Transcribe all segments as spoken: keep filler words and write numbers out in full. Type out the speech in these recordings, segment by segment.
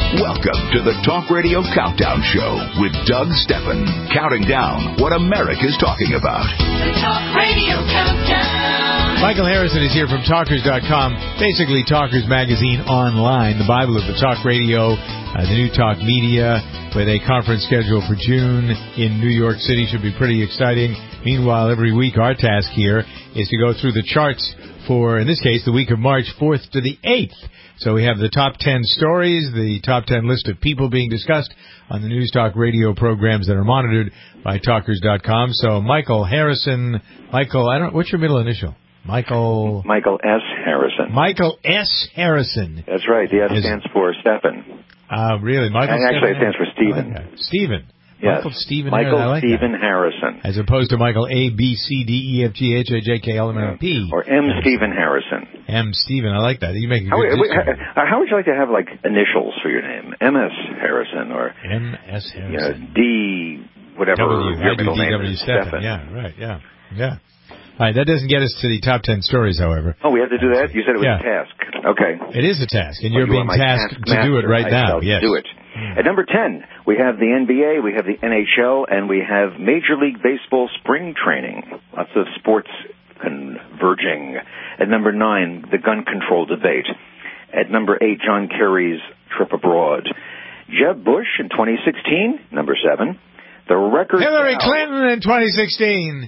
Welcome to the Talk Radio Countdown Show with Doug Steffen, counting down what America's talking about. The Talk Radio Countdown. Michael Harrison is here from Talkers dot com, basically Talkers Magazine online, the Bible of the Talk Radio, uh, the new Talk Media, with a conference scheduled for June in New York City. Should be pretty exciting. Meanwhile, every week our task here is to go through the charts for, in this case, the week of March fourth to the eighth. So we have the top ten stories, the top ten list of people being discussed on the News Talk radio programs that are monitored by Talkers dot com. So Michael Harrison, Michael, I don't, what's your middle initial? Michael... Michael S. Harrison. Michael S. Harrison. That's right. The S is, stands for Stephen. Uh, really? Michael and actually, it stands for Stephen. Okay. Stephen. Yes. Michael Stephen Michael Harrison. I like Stephen that. Harrison. As opposed to Michael A, B, C, D, E, F, G, H, I, J, K, L, M, N, O, P. Or M. Stephen Harrison. M. Stephen. I like that. You make a good how, how, how would you like to have, like, initials for your name? M S. Harrison or... M S. Harrison. You know, D... whatever W, your middle name W, is. Stephen. Stephen. Yeah, right. Yeah. Yeah. All right, that doesn't get us to the top ten stories, however. Oh, we have to do that? You said it was yeah. a task. Okay. It is a task, and well, you're you being tasked task to do it right I now. Yes. do it. Mm. At number ten, we have the N B A, we have the N H L, and we have Major League Baseball spring training. Lots of sports converging. At number nine, the gun control debate. At number eight, John Kerry's trip abroad. Jeb Bush in twenty sixteen, number seven. The record... Hillary now, Clinton in twenty sixteen.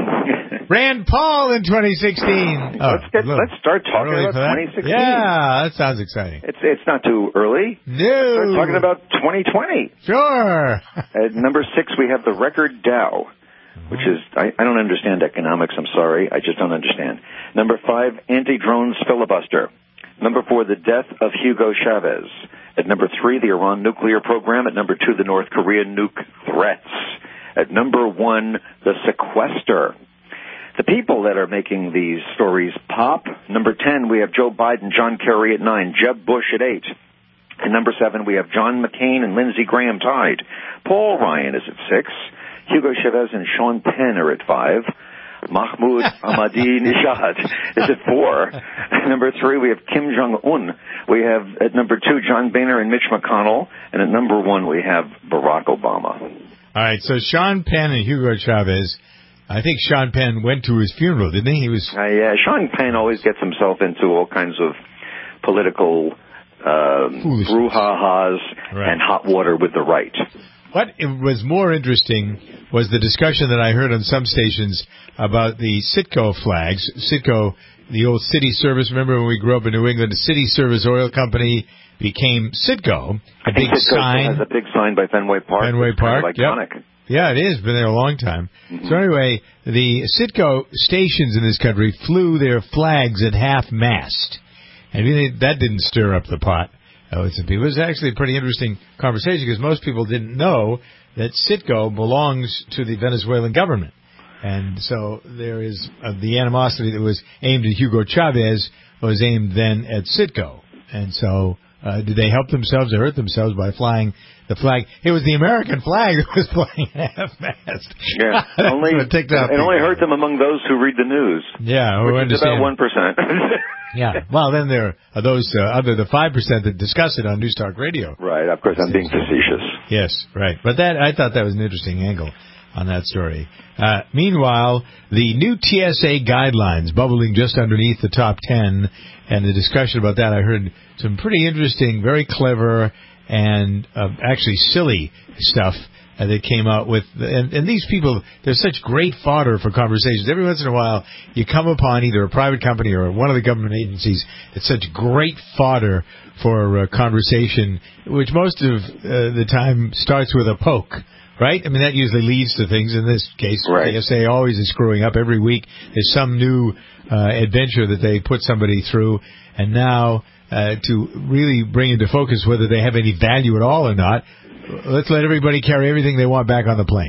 Rand Paul in twenty sixteen. Oh, let's get, look, let's start talking about twenty sixteen. Yeah, that sounds exciting. It's it's not too early. No. Let's start talking about twenty twenty. Sure. At number six, we have the record Dow, which is, I, I don't understand economics. I'm sorry. I just don't understand. Number five, anti-drones filibuster. Number four, the death of Hugo Chavez. At number three, the Iran nuclear program. At number two, the North Korean nuke threats. At number one, the sequester. The people that are making these stories pop. Number ten, we have Joe Biden, John Kerry at nine, Jeb Bush at eight. And number seven, we have John McCain and Lindsey Graham tied. Paul Ryan is at six. Hugo Chavez and Sean Penn are at five. Mahmoud Ahmadinejad is at four. Number three, we have Kim Jong-un. We have at number two, John Boehner and Mitch McConnell. And at number one, we have Barack Obama. All right, so Sean Penn and Hugo Chavez. I think Sean Penn went to his funeral, didn't he? He was. Uh, yeah, Sean Penn always gets himself into all kinds of political uh, brouhahas right. and hot water with the right. What was more interesting was the discussion that I heard on some stations about the Citgo flags. Citgo, the old city service. Remember when we grew up in New England, the city service oil company became Citgo. A I big think Citgo sign. has a big sign by Fenway Park. Fenway Park, kind of iconic. Yep. Yeah, it is. Been there a long time. Mm-hmm. So anyway, the Citgo stations in this country flew their flags at half-mast. And that didn't stir up the pot. Uh, with some people. It was actually a pretty interesting conversation because most people didn't know that Citgo belongs to the Venezuelan government. And so there is uh, the animosity that was aimed at Hugo Chavez was aimed then at Citgo. And so uh, did they help themselves or hurt themselves by flying the flag? It was the American flag that was flying at half-mast. Yeah, only, it, it only hurt them among those who read the news. Yeah, which who is understand. about one percent. Yeah, well, then there are those uh, other the five percent that discuss it on News Talk Radio. Right, of course, I'm being facetious. Yes, right. But that I thought that was an interesting angle on that story. Uh, meanwhile, the new T S A guidelines bubbling just underneath the top ten, and the discussion about that, I heard some pretty interesting, very clever, and uh, actually silly stuff Uh, that came out with, and, and these people, they're such great fodder for conversations. Every once in a while, you come upon either a private company or one of the government agencies that's such great fodder for uh, conversation, which most of uh, the time starts with a poke, right? I mean, that usually leads to things. In this case, right. T S A always is screwing up. Every week, there's some new uh, adventure that they put somebody through, and now uh, to really bring into focus whether they have any value at all or not, let's let everybody carry everything they want back on the plane.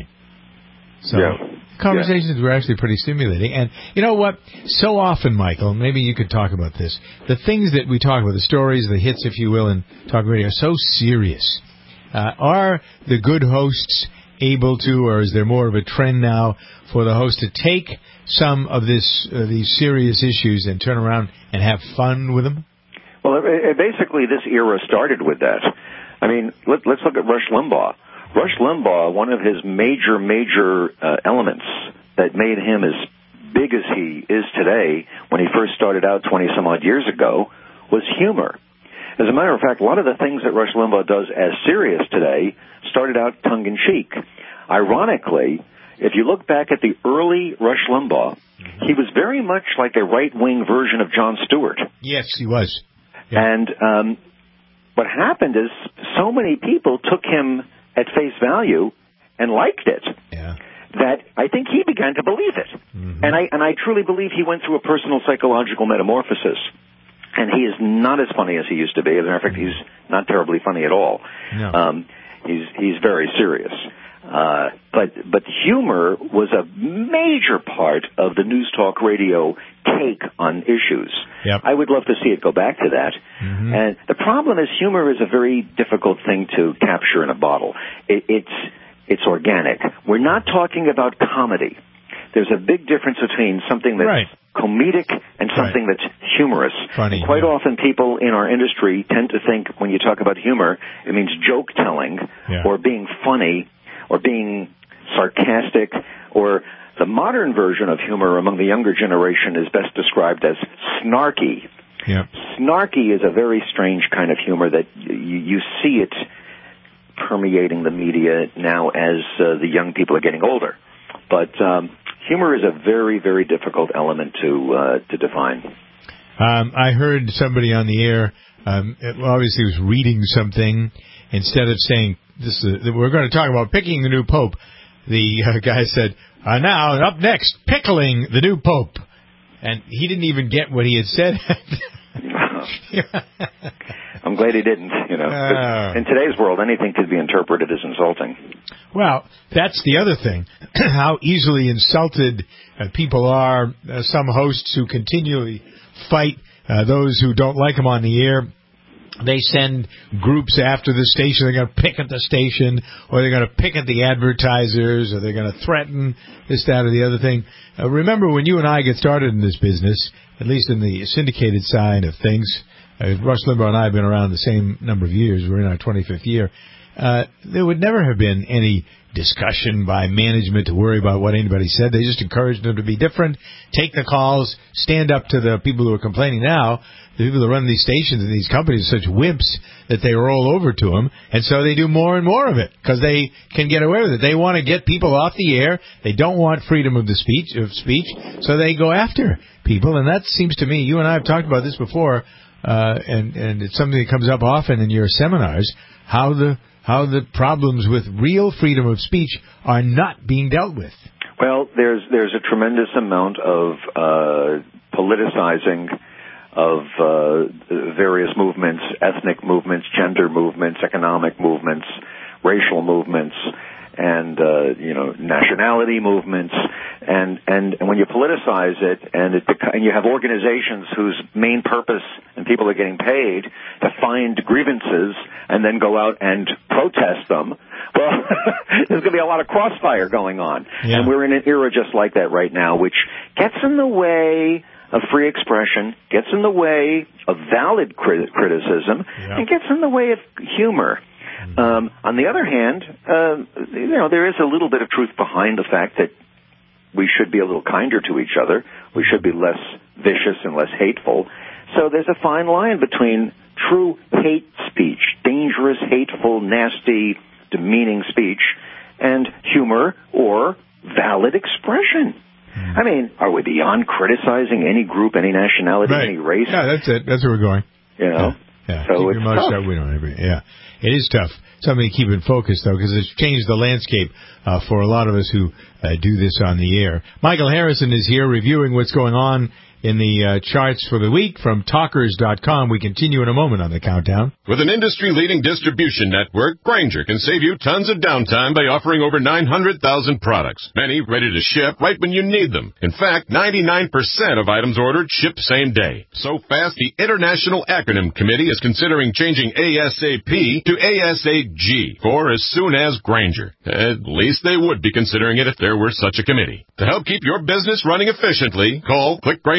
So yeah. conversations yeah. were actually pretty stimulating. And you know what? So often, Michael, maybe you could talk about this. The things that we talk about, the stories, the hits, if you will, in talk radio are so serious. Uh, are the good hosts able to, or is there more of a trend now for the host to take some of this uh, these serious issues and turn around and have fun with them? Well, it, it basically, this era started with that. I mean, let, let's look at Rush Limbaugh. Rush Limbaugh, one of his major, major uh, elements that made him as big as he is today when he first started out twenty-some-odd years ago was humor. As a matter of fact, a lot of the things that Rush Limbaugh does as serious today started out tongue-in-cheek. Ironically, if you look back at the early Rush Limbaugh, he was very much like a right-wing version of Jon Stewart. Yes, he was. Yeah. And um, what happened is so many people took him at face value and liked it yeah. that I think he began to believe it. Mm-hmm. And I and I truly believe he went through a personal psychological metamorphosis. And he is not as funny as he used to be. As a matter of fact, he's not terribly funny at all. No. Um, he's he's very serious. Uh, but but humor was a major part of the News Talk Radio take on issues. Yep. I would love to see it go back to that. Mm-hmm. And the problem is humor is a very difficult thing to capture in a bottle. It, it's it's organic. We're not talking about comedy. There's a big difference between something that's right. comedic and something right. that's humorous. Funny. And quite yeah. often people in our industry tend to think when you talk about humor, it means joke telling yeah. or being funny or being sarcastic, or the modern version of humor among the younger generation is best described as snarky. Yeah. Snarky is a very strange kind of humor that you, you see it permeating the media now as uh, the young people are getting older. But um, humor is a very, very difficult element to uh, to define. Um, I heard somebody on the air, um, obviously was reading something. Instead of saying, this is, we're going to talk about picking the new pope, the uh, guy said, uh, now, up next, pickling the new pope. And he didn't even get what he had said. I'm glad he didn't, you know. Uh, in today's world, anything could be interpreted as insulting. Well, that's the other thing, how easily insulted uh, people are. Uh, some hosts who continually fight uh, those who don't like them on the air. They send groups after the station. They're going to pick at the station, or they're going to pick at the advertisers, or they're going to threaten this, that, or the other thing. Uh, remember, when you and I get started in this business, at least in the syndicated side of things, uh, Rush Limbaugh and I have been around the same number of years. We're in our twenty-fifth year. Uh, there would never have been any discussion by management to worry about what anybody said. They just encouraged them to be different, take the calls, stand up to the people who are complaining now. The people that run these stations and these companies are such wimps that they roll over to them, and so they do more and more of it because they can get away with it. They want to get people off the air. They don't want freedom of the speech of speech, so they go after people. And that seems to me, you and I have talked about this before, uh, and and it's something that comes up often in your seminars. How the how the problems with real freedom of speech are not being dealt with. Well, there's there's a tremendous amount of uh, politicizing of uh, various movements, ethnic movements, gender movements, economic movements, racial movements, and uh, you know, nationality movements, and, and and when you politicize it, and it and you have organizations whose main purpose and people are getting paid to find grievances and then go out and protest them. Well, there's going to be a lot of crossfire going on, yeah. and we're in an era just like that right now, which gets in the way of free expression, gets in the way of valid crit- criticism, yeah. and gets in the way of humor. Mm-hmm. Um, on the other hand, uh, you know, there is a little bit of truth behind the fact that we should be a little kinder to each other. We should be less vicious and less hateful. So there's a fine line between true hate speech, dangerous, hateful, nasty, demeaning speech, and humor or valid expression. I mean, are we beyond criticizing any group, any nationality, right. any race? Yeah, that's it. That's where we're going. You know? Yeah. yeah. So keep it's your mouth tough. shut. We don't agree. Yeah. It is tough. Something to keep in focus, though, because it's changed the landscape uh, for a lot of us who uh, do this on the air. Michael Harrison is here reviewing what's going on in the uh, charts for the week from talkers dot com. We continue in a moment on the countdown. With an industry-leading distribution network, Grainger can save you tons of downtime by offering over nine hundred thousand products, many ready to ship right when you need them. In fact, ninety-nine percent of items ordered ship same day. So fast, the International Acronym Committee is considering changing ASAP to ASAG for as soon as Grainger. At least they would be considering it if there were such a committee. To help keep your business running efficiently, call, click Grainger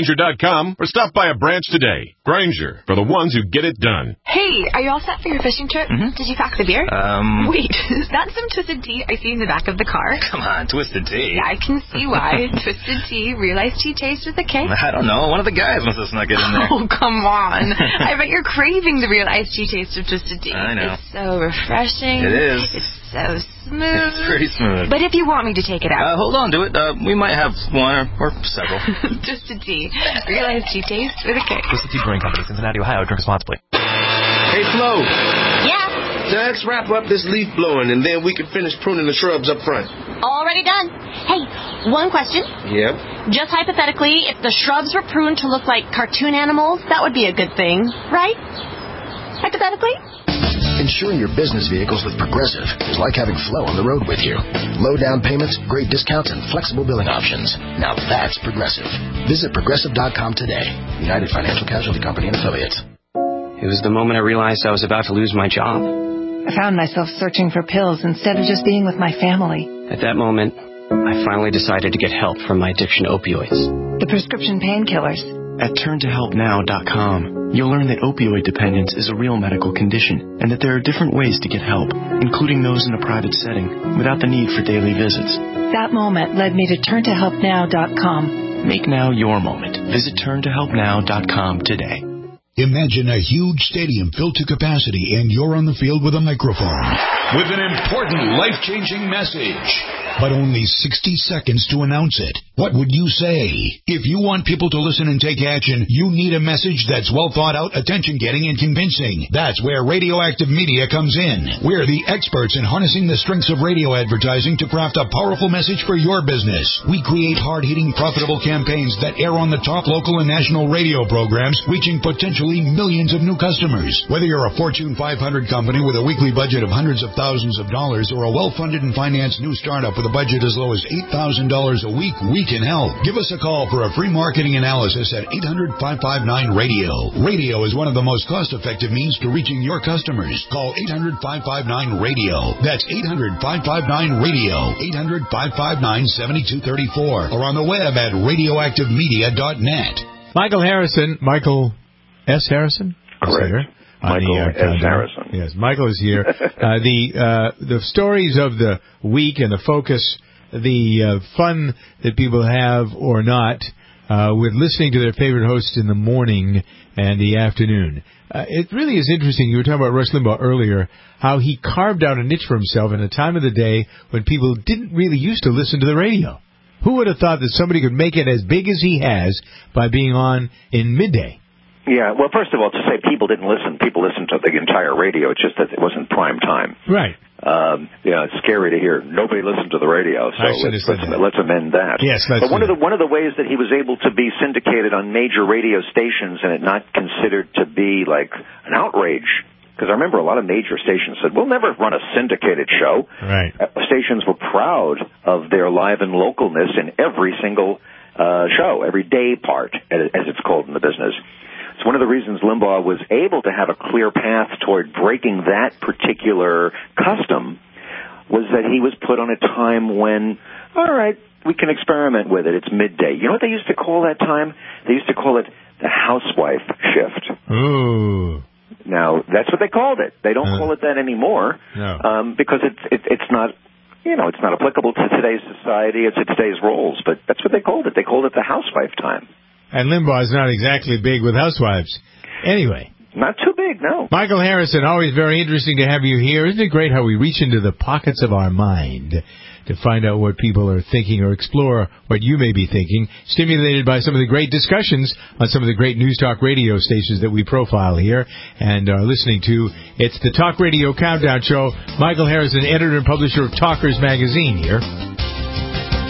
Grainger dot com or stop by a branch today. Grainger, for the ones who get it done. Hey, are you all set for your fishing trip? Mm-hmm. Did you pack the beer? Um... Wait, is that some Twisted Tea I see in the back of the car? Come on, Twisted Tea. Yeah, I can see why. Twisted Tea, real iced tea taste with a kick. I don't know. One of the guys must have snuck it in there. Oh, come on. I bet you're craving the real iced tea taste of Twisted Tea. I know. It's so refreshing. It is. It's so smooth. It's pretty smooth. But if you want me to take it out. Uh, hold on to it. Uh, we might have one or, or several. Twisted Tea, real iced tea taste with a kick. Twisted Tea Brewing Company, Cincinnati, Ohio. Drink responsibly. Hey, Flo. Yeah? Let's wrap up this leaf blowing, and then we can finish pruning the shrubs up front. Already done. Hey, one question. Yep. Just hypothetically, if the shrubs were pruned to look like cartoon animals, that would be a good thing, right? Hypothetically? Insuring your business vehicles with Progressive is like having Flo on the road with you. Low down payments, great discounts, and flexible billing options. Now that's Progressive. Visit Progressive dot com today. United Financial Casualty Company and Affiliates. It was the moment I realized I was about to lose my job. I found myself searching for pills instead of just being with my family. At that moment, I finally decided to get help from my addiction to opioids. The prescription painkillers. At turn to help now dot com, you'll learn that opioid dependence is a real medical condition and that there are different ways to get help, including those in a private setting, without the need for daily visits. That moment led me to turn to help now dot com. Make now your moment. Visit turn to help now dot com today. Imagine a huge stadium filled to capacity and you're on the field with a microphone. With an important life-changing message. But only sixty seconds to announce it. What would you say? If you want people to listen and take action, you need a message that's well thought out, attention-getting, and convincing. That's where Radioactive Media comes in. We're the experts in harnessing the strengths of radio advertising to craft a powerful message for your business. We create hard-hitting, profitable campaigns that air on the top local and national radio programs, reaching potentially millions of new customers. Whether you're a Fortune five hundred company with a weekly budget of hundreds of thousands of dollars or a well-funded and financed new startup with a budget as low as eight thousand dollars a week, we can help. Give us a call for a free marketing analysis at eight hundred, five five nine, radio. Radio is one of the most cost-effective means to reaching your customers. Call eight hundred, five five nine, radio. That's eight hundred, five five nine, radio. eight hundred, five five nine, seven two three four or on the web at radioactive media dot net. Michael Harrison, Michael S. Harrison? Correct. Michael the, uh, S. Harrison. Yes, Michael is here. uh, the uh, the stories of the week and the focus, the uh, fun that people have or not uh, with listening to their favorite host in the morning and the afternoon. Uh, it really is interesting. You were talking about Rush Limbaugh earlier, how he carved out a niche for himself in a time of the day when people didn't really used to listen to the radio. Who would have thought that somebody could make it as big as he has by being on in midday? Yeah, well, first of all, to say people didn't listen, people listened to the entire radio. It's just that it wasn't prime time. Right. Um, you know, it's scary to hear nobody listened to the radio. So I should let's, have said let's, that. let's amend that. Yes, let's But one do of the one of the ways that he was able to be syndicated on major radio stations and it not considered to be like an outrage. Because I remember a lot of major stations said, we'll never run a syndicated show. Right. Uh, stations were proud of their live and localness in every single uh, show, every day part, as it's called in the business. It's one of the reasons Limbaugh was able to have a clear path toward breaking that particular custom was that he was put on a time when, all right, we can experiment with it. It's midday. You know what they used to call that time? They used to call it the housewife shift. Ooh. Now, that's what they called it. They don't uh, call it that anymore no. um, because it's it, it's not, you know, it's not applicable to today's society. It's to today's roles, but that's what they called it. They called it the housewife time. And Limbaugh is not exactly big with housewives. Anyway. Not too big, no. Michael Harrison, always very interesting to have you here. Isn't it great how we reach into the pockets of our mind to find out what people are thinking or explore what you may be thinking, stimulated by some of the great discussions on some of the great news talk radio stations that we profile here and are listening to. It's the Talk Radio Countdown Show. Michael Harrison, editor and publisher of Talkers Magazine here.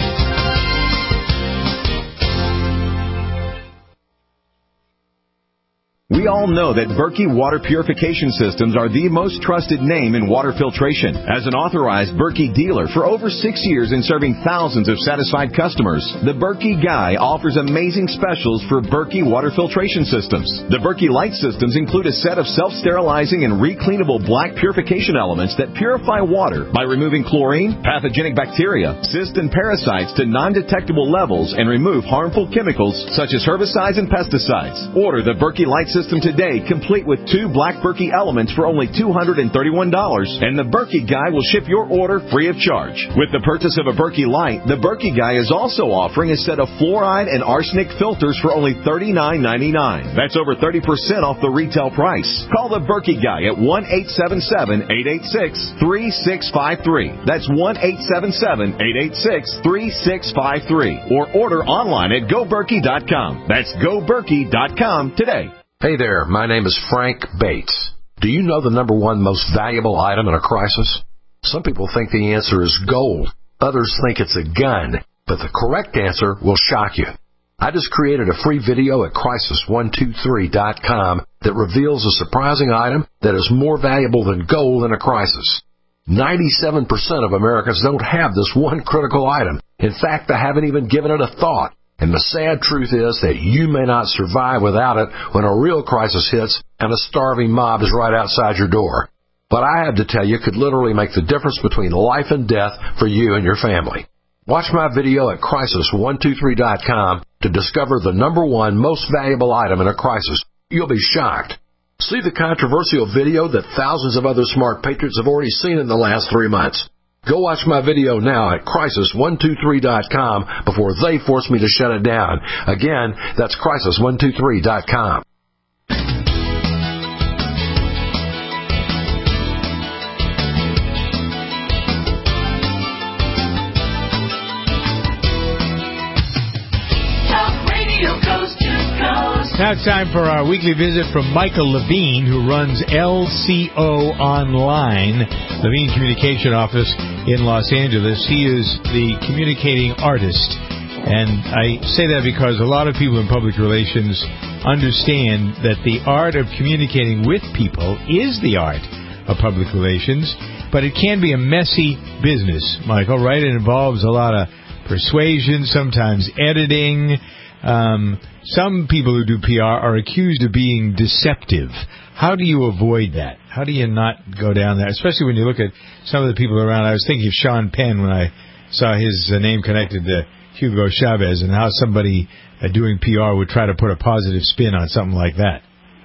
We We all know that Berkey Water Purification Systems are the most trusted name in water filtration. As an authorized Berkey dealer for over six years and serving thousands of satisfied customers, the Berkey Guy offers amazing specials for Berkey water filtration systems. The Berkey Light systems include a set of self-sterilizing and recleanable black purification elements that purify water by removing chlorine, pathogenic bacteria, cysts, and parasites to non-detectable levels and remove harmful chemicals such as herbicides and pesticides. Order the Berkey Light system today, complete with two black Berkey elements for only two hundred thirty-one dollars, and the Berkey Guy will ship your order free of charge. With the purchase of a Berkey Light, the Berkey Guy is also offering a set of fluoride and arsenic filters for only thirty-nine ninety-nine. That's over thirty percent off the retail price. Call the Berkey Guy at one eight seven seven, eight eight six, three six five three. That's one eight seven seven, eight eight six, three six five three. Or order online at go berkey dot com. That's go berkey dot com today. Hey there, my name is Frank Bates. Do you know the number one most valuable item in a crisis? Some people think the answer is gold. Others think it's a gun. But the correct answer will shock you. I just created a free video at crisis one two three dot com that reveals a surprising item that is more valuable than gold in a crisis. ninety-seven percent of Americans don't have this one critical item. In fact, they haven't even given it a thought. And the sad truth is that you may not survive without it when a real crisis hits and a starving mob is right outside your door. What I have to tell you could literally make the difference between life and death for you and your family. Watch my video at crisis one two three dot com to discover the number one most valuable item in a crisis. You'll be shocked. See the controversial video that thousands of other smart patriots have already seen in the last three months. Go watch my video now at crisis one two three dot com before they force me to shut it down. Again, that's crisis one two three dot com. Now it's time for our weekly visit from Michael Levine, who runs L C O Online, Levine Communication Office in Los Angeles. He is the communicating artist. And I say that because a lot of people in public relations understand that the art of communicating with people is the art of public relations, but it can be a messy business, Michael, right? It involves a lot of persuasion, sometimes editing. Um, some people who do P R are accused of being deceptive. How do you avoid that? How do you not go down there? Especially when you look at some of the people around. I was thinking of Sean Penn when I saw his uh, name connected to Hugo Chavez, and how somebody uh, doing P R would try to put a positive spin on something like that.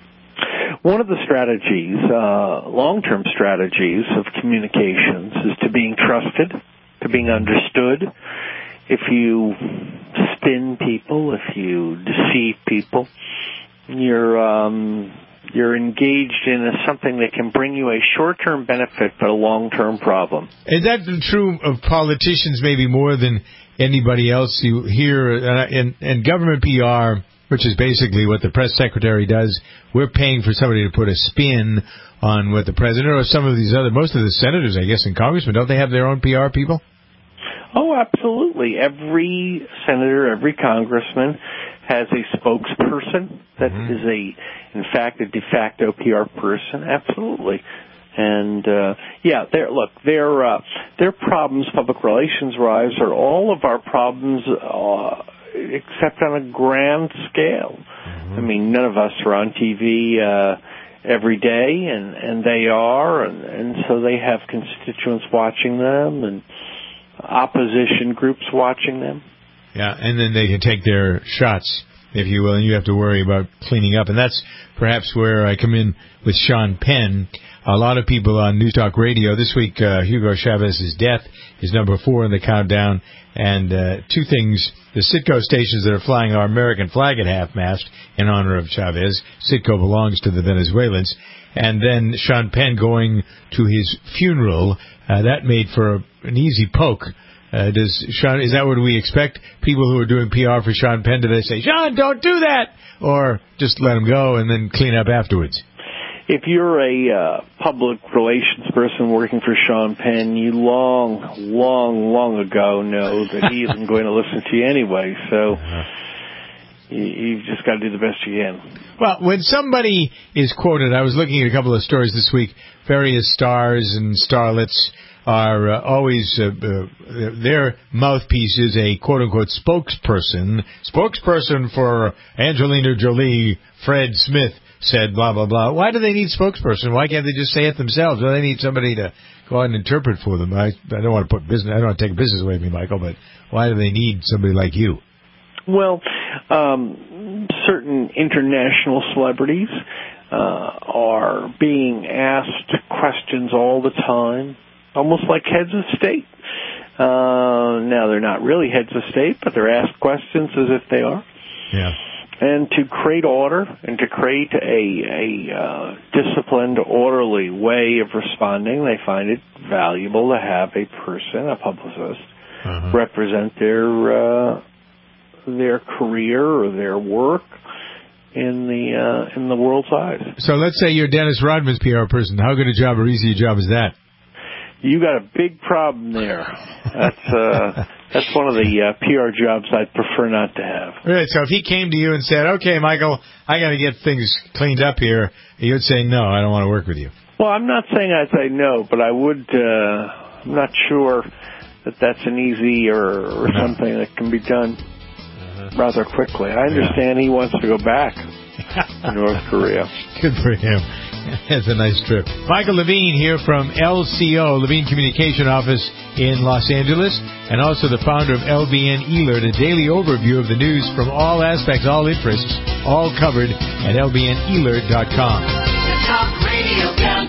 One of the strategies, uh, long-term strategies of communications is to being trusted, to being understood. If you spin people, if you deceive people, you're um, you're engaged in a, something that can bring you a short-term benefit but a long-term problem. Is that true of politicians maybe more than anybody else? You hear uh, in, in government P R, which is basically what the press secretary does, we're paying for somebody to put a spin on what the president or some of these other, most of the senators, I guess, and congressmen, don't they have their own P R people? Oh, absolutely. Every senator, every congressman has a spokesperson that mm-hmm. is a, in fact, a de facto P R person. Absolutely. And, uh, yeah, they're, look, their, uh, their problems, public relations-wise, are all of our problems, uh, except on a grand scale. Mm-hmm. I mean, none of us are on T V, uh, every day, and, and they are, and, and so they have constituents watching them, and opposition groups watching them. Yeah, and then they can take their shots, if you will, and you have to worry about cleaning up. And that's perhaps where I come in with Sean Penn. A lot of people on News Talk Radio this week, uh, Hugo Chavez's death is number four in the countdown. And uh, two things, the Citgo stations that are flying our American flag at half-mast in honor of Chavez. Citgo belongs to the Venezuelans. And then Sean Penn going to his funeral. Uh, that made for a, an easy poke. Uh, does Sean? Is that what we expect? People who are doing P R for Sean Penn, do they say, Sean, don't do that? Or just let him go and then clean up afterwards? If you're a uh, public relations person working for Sean Penn, you long, long, long ago know that he isn't going to listen to you anyway. So, you, you've just got to do the best you can. Well, when somebody is quoted, I was looking at a couple of stories this week. Various stars and starlets are uh, always, uh, uh, their mouthpiece is a quote-unquote spokesperson. Spokesperson for Angelina Jolie, Fred Smith said blah, blah, blah. Why do they need spokesperson? Why can't they just say it themselves? Why do they need somebody to go out and interpret for them? I, I don't want to put business, I don't want to take business away from you, Michael, but why do they need somebody like you? Well, um, certain international celebrities uh, are being asked questions all the time, almost like heads of state. Uh, now, they're not really heads of state, but they're asked questions as if they are. Yeah. And to create order and to create a, a uh, disciplined, orderly way of responding, they find it valuable to have a person, a publicist, uh-huh. represent their uh, their career or their work in the uh, in the world's eyes. So let's say you're Dennis Rodman's P R person. How good a job or easy a job is that? You got a big problem there. That's uh, that's one of the uh, P R jobs I'd prefer not to have. Right. So if he came to you and said, "Okay, Michael, I got to get things cleaned up here," you'd say, "No, I don't want to work with you." Well, I'm not saying I'd say no, but I would. Uh, I'm not sure that that's an easy or, or no. something that can be done uh-huh. rather quickly. I understand yeah. he wants to go back to North Korea. Good for him. That's a nice trip. Michael Levine here from L C O, Levine Communication Office in Los Angeles, and also the founder of L B N E-Alert, a daily overview of the news from all aspects, all interests, all covered at L B N E alert dot com. The Talk Radio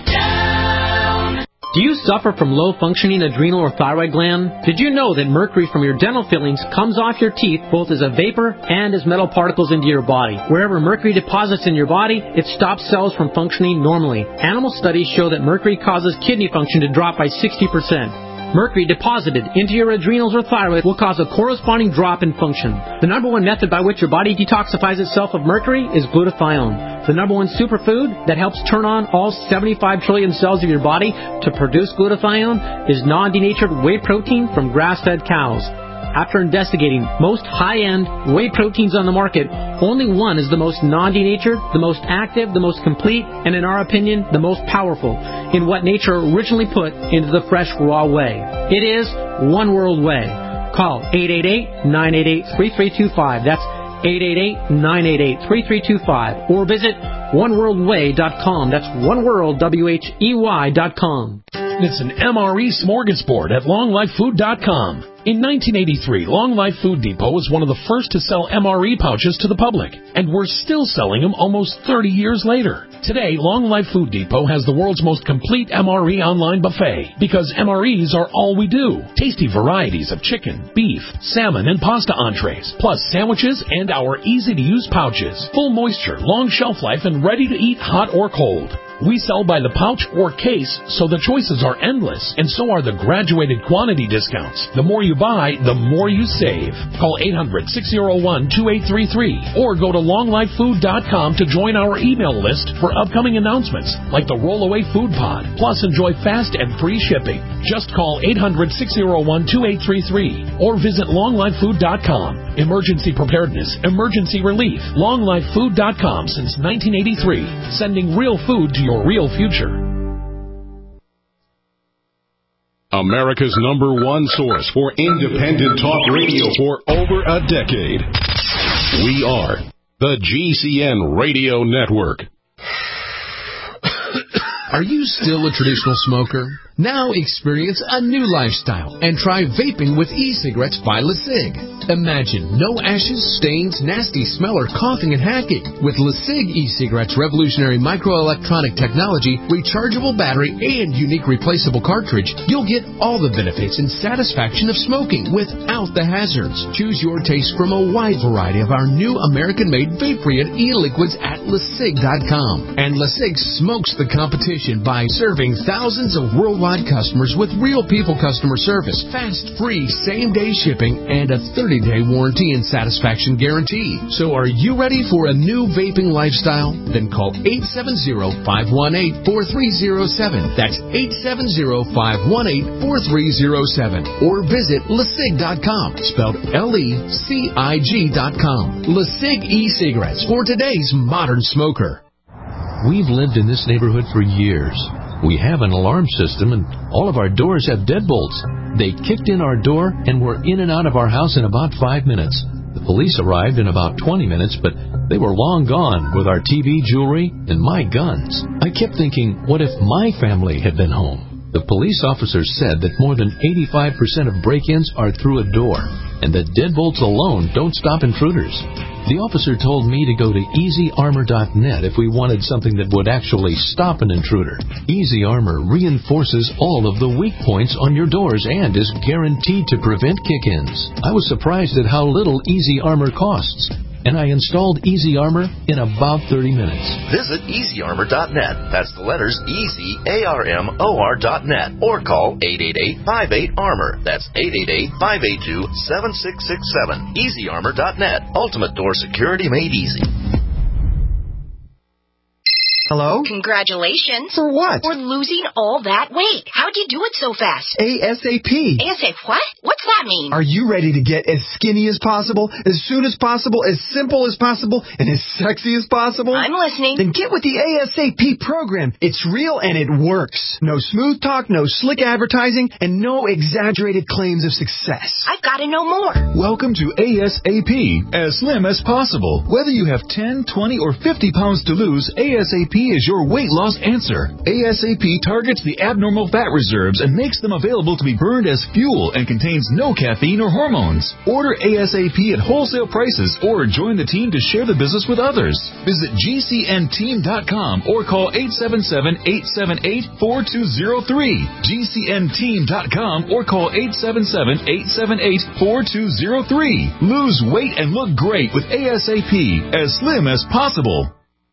Countdown. Do you suffer from low-functioning adrenal or thyroid gland? Did you know that mercury from your dental fillings comes off your teeth both as a vapor and as metal particles into your body? Wherever mercury deposits in your body, it stops cells from functioning normally. Animal studies show that mercury causes kidney function to drop by sixty percent. Mercury deposited into your adrenals or thyroid will cause a corresponding drop in function. The number one method by which your body detoxifies itself of mercury is glutathione. The number one superfood that helps turn on all seventy-five trillion cells of your body to produce glutathione is non-denatured whey protein from grass-fed cows. After investigating most high-end whey proteins on the market, only one is the most non-denatured, the most active, the most complete, and in our opinion, the most powerful in what nature originally put into the fresh raw whey. It is One World Whey. Call eight eight eight, nine eight eight, three three two five. That's eight eight eight, nine eight eight, three three two five. Or visit one world way dot com. That's oneworld, W H E Y dot com. It's an M R E smorgasbord at long life food dot com. In nineteen eighty-three, Long Life Food Depot was one of the first to sell M R E pouches to the public, and we're still selling them almost thirty years later. Today, Long Life Food Depot has the world's most complete M R E online buffet, because M R Es are all we do. Tasty varieties of chicken, beef, salmon, and pasta entrees, plus sandwiches and our easy-to-use pouches. Full moisture, long shelf life, and ready to eat hot or cold. We sell by the pouch or case, so the choices are endless, and so are the graduated quantity discounts. The more you buy, the more you save. Call eight hundred, six oh one, two eight three three or go to long life food dot com to join our email list for upcoming announcements like the Rollaway Food Pod. Plus, enjoy fast and free shipping. Just call eight hundred, six oh one, two eight three three or visit long life food dot com. Emergency preparedness, emergency relief. long life food dot com since nineteen eighty-three, sending real food to your real future. America's number one source for independent talk radio for over a decade. We are the G C N Radio Network. Are you still a traditional smoker? Now experience a new lifestyle and try vaping with e-cigarettes by LeSig. Imagine no ashes, stains, nasty smell, or coughing and hacking. With LeSig e-cigarettes' revolutionary microelectronic technology, rechargeable battery, and unique replaceable cartridge, you'll get all the benefits and satisfaction of smoking without the hazards. Choose your taste from a wide variety of our new American-made vape-free e-liquids at LeSig dot com. And LeSig smokes the competition by serving thousands of worldwide worldwide customers with real people customer service, fast, free, same-day shipping, and a thirty-day warranty and satisfaction guarantee. So are you ready for a new vaping lifestyle? Then call eight seven zero, five one eight, four three zero seven. That's eight seven zero, five one eight, four three zero seven. Or visit lecig dot com, spelled L E C I G dot com. LeCig e-cigarettes for today's modern smoker. We've lived in this neighborhood for years. We have an alarm system, and all of our doors have deadbolts. They kicked in our door, and were in and out of our house in about five minutes. The police arrived in about twenty minutes, but they were long gone with our T V, jewelry, and my guns. I kept thinking, what if my family had been home? The police officers said that more than eighty-five percent of break-ins are through a door, and that deadbolts alone don't stop intruders. The officer told me to go to easy armor dot net if we wanted something that would actually stop an intruder. Easy Armor reinforces all of the weak points on your doors and is guaranteed to prevent kick-ins. I was surprised at how little Easy Armor costs, and I installed Easy Armor in about thirty minutes. Visit easy armor dot net. That's the letters easy, A R M O R dot net. Or call eight eight eight, five eight, armor. That's eight eight eight, five eight two, seven six six seven. easy armor dot net. Ultimate door security made easy. Hello? Congratulations. For what? For losing all that weight. How'd you do it so fast? ASAP. ASAP what? What's that mean? Are you ready to get as skinny as possible, as soon as possible, as simple as possible, and as sexy as possible? I'm listening. Then get with the ASAP program. It's real and it works. No smooth talk, no slick advertising, and no exaggerated claims of success. I've got to know more. Welcome to ASAP, as slim as possible. Whether you have ten, twenty, or fifty pounds to lose, ASAP is your weight loss answer. ASAP targets the abnormal fat reserves and makes them available to be burned as fuel and contains no caffeine or hormones. Order ASAP at wholesale prices or join the team to share the business with others. Visit G C N team dot com or call eight seven seven, eight seven eight, four two zero three. G C N team dot com or call eight seven seven, eight seven eight, four two zero three. Lose weight and look great with ASAP, as slim as possible.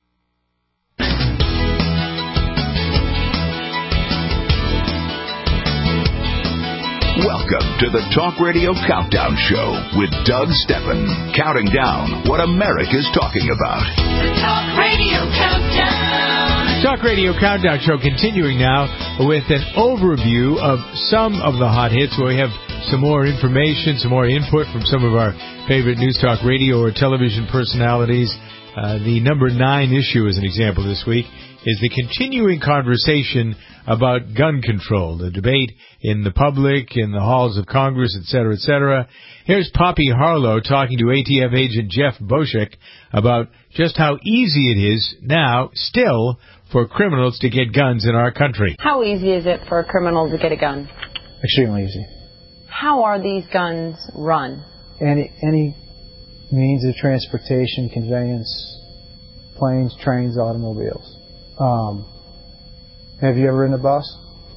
Welcome to the Talk Radio Countdown Show with Doug Steppen, counting down what America's talking about. The Talk Radio Countdown. Talk Radio Countdown Show continuing now with an overview of some of the hot hits. We have some more information, some more input from some of our favorite News Talk Radio or television personalities. Uh, the number nine issue, as an example this week, is the continuing conversation about gun control, the debate in the public, in the halls of Congress, et cetera, et cetera. Here's Poppy Harlow talking to A T F agent Jeff Boshek about just how easy it is now, still, for criminals to get guns in our country. How easy is it for a criminal to get a gun? Extremely easy. How are these guns run? Any any means of transportation, conveyance, planes, trains, automobiles. Um, have you ever ridden a bus?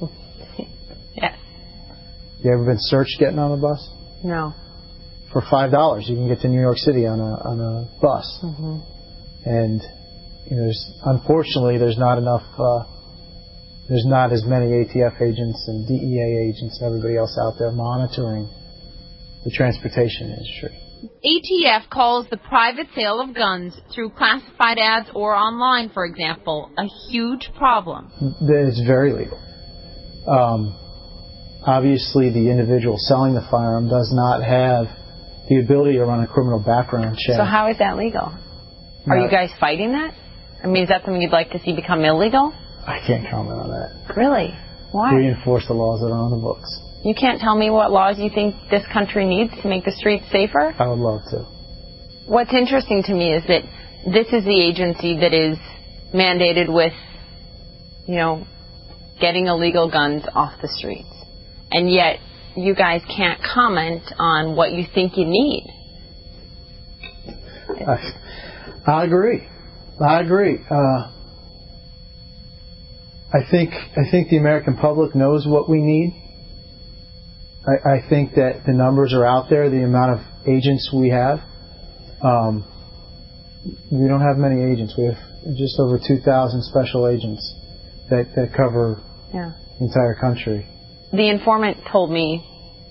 Yes. You ever been searched getting on a bus? No. For five dollars, you can get to New York City on a on a bus. Mm-hmm. And you know, there's unfortunately there's not enough. Uh, there's not as many A T F agents and D E A agents and everybody else out there monitoring the transportation industry. A T F calls the private sale of guns through classified ads or online, for example, a huge problem. It's very legal. Um, obviously, the individual selling the firearm does not have the ability to run a criminal background check. So how is that legal? Are Now, you guys fighting that? I mean, is that something you'd like to see become illegal? I can't comment on that. Really? Why? We enforce the laws that are on the books. You can't tell me what laws you think this country needs to make the streets safer? I would love to. What's interesting to me is that this is the agency that is mandated with, you know, getting illegal guns off the streets. And yet, you guys can't comment on what you think you need. I, I agree. I agree. Uh, I think I think the American public knows what we need. I, I think that the numbers are out there, the amount of agents we have. Um, we don't have many agents. We have just over two thousand special agents that, that cover yeah. the entire country. The informant told me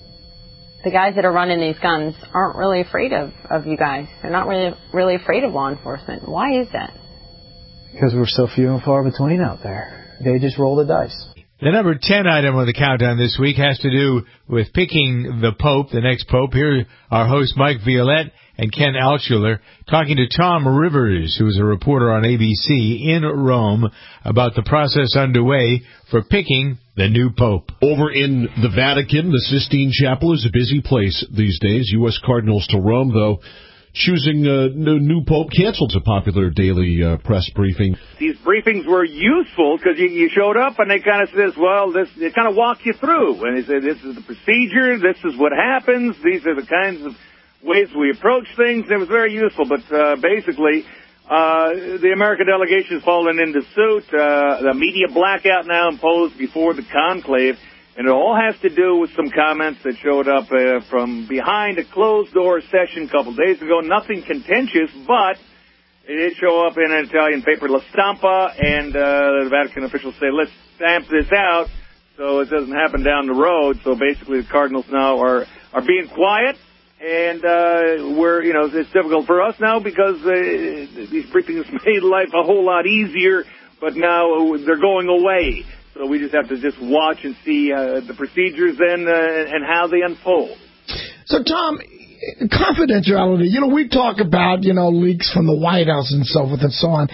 the guys that are running these guns aren't really afraid of, of you guys. They're not really really afraid of law enforcement. Why is that? Because we're so few and far between out there. They just roll the dice. The number ten item on the countdown this week has to do with picking the Pope, the next Pope. Here are hosts Mike Violette and Ken Altshuler talking to Tom Rivers, who is a reporter on A B C in Rome, about the process underway for picking the new Pope. Over in the Vatican, the Sistine Chapel is a busy place these days. U S Cardinals to Rome, though. Choosing a new Pope canceled a popular daily uh, press briefing. These briefings were useful because you, you showed up and they kind of says, well, this it kind of walk you through. And they said, this is the procedure, this is what happens, these are the kinds of ways we approach things. It was very useful, but uh, basically uh, the American delegation has fallen into suit. Uh, the media blackout now imposed before the conclave. And it all has to do with some comments that showed up uh, from behind a closed-door session a couple days ago. Nothing contentious, but it did show up in an Italian paper, La Stampa, and uh, the Vatican officials say, let's stamp this out so it doesn't happen down the road. So basically the Cardinals now are, are being quiet, and uh, we're, you know, it's difficult for us now because uh, these briefings made life a whole lot easier, but now they're going away. So we just have to just watch and see uh, the procedures then uh, and how they unfold. So, Tom, confidentiality, you know, we talk about, you know, leaks from the White House and so forth and so on.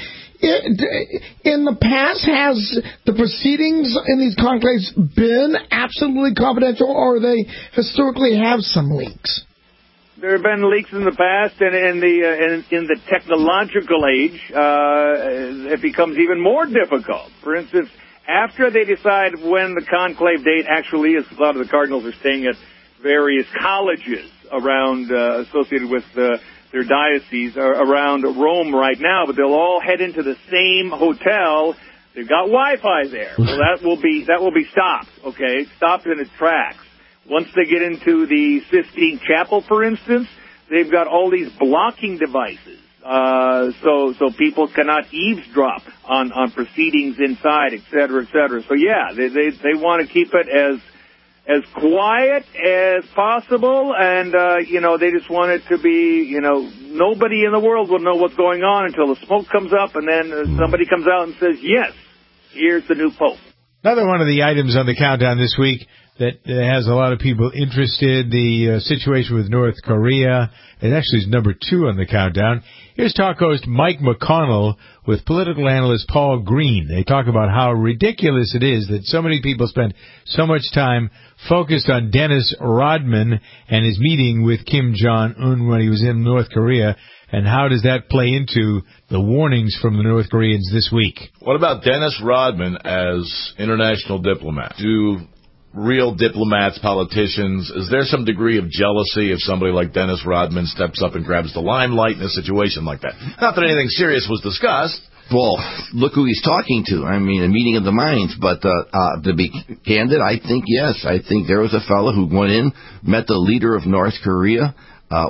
It, in the past, has the proceedings in these conclaves been absolutely confidential, or they historically have some leaks? There have been leaks in the past, and in the uh, in, in the technological age, uh, it becomes even more difficult. For instance, after they decide when the conclave date actually is, a lot of the Cardinals are staying at various colleges around, uh, associated with uh, their diocese, uh, around Rome right now, but they'll all head into the same hotel. They've got Wi-Fi there. Well, that will be, that will be stopped, okay? Stopped in its tracks. Once they get into the Sistine Chapel, for instance, they've got all these blocking devices. Uh, so, so people cannot eavesdrop on, on proceedings inside, et cetera, et cetera. So yeah, they, they, they want to keep it as, as quiet as possible, and, uh, you know, they just want it to be, you know, nobody in the world will know what's going on until the smoke comes up and then uh, somebody comes out and says, yes, here's the new Pope. Another one of the items on the countdown this week that has a lot of people interested, the uh, situation with North Korea. It actually is number two on the countdown. Here's talk host Mike McConnell with political analyst Paul Green. They talk about how ridiculous it is that so many people spend so much time focused on Dennis Rodman and his meeting with Kim Jong-un when he was in North Korea, and how does that play into the warnings from the North Koreans this week? What about Dennis Rodman as international diplomat? Do real diplomats, politicians, is there some degree of jealousy if somebody like Dennis Rodman steps up and grabs the limelight in a situation like that? Not that anything serious was discussed. Well, look who he's talking to. I mean, a meeting of the minds. But uh, uh, to be candid, I think yes. I think there was a fellow who went in, met the leader of North Korea, uh,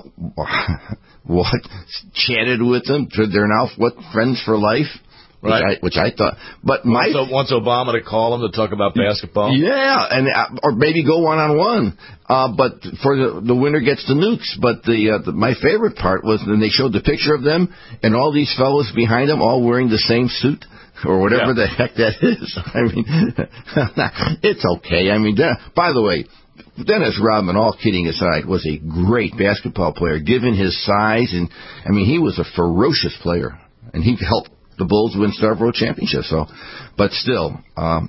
what, chatted with them. They're now, what, friends for life? Right, which I, which I thought, but my wants, wants Obama to call him to talk about basketball. Yeah, and uh, or maybe go one on one. Uh, but for the the winner gets the nukes. But the, uh, the my favorite part was when they showed the picture of them and all these fellows behind them, all wearing the same suit or whatever yeah. the heck that is. I mean, it's okay. I mean, by the way, Dennis Rodman, all kidding aside, was a great basketball player, given his size, and I mean, he was a ferocious player, and he helped the Bulls win several championships. So, but still, um,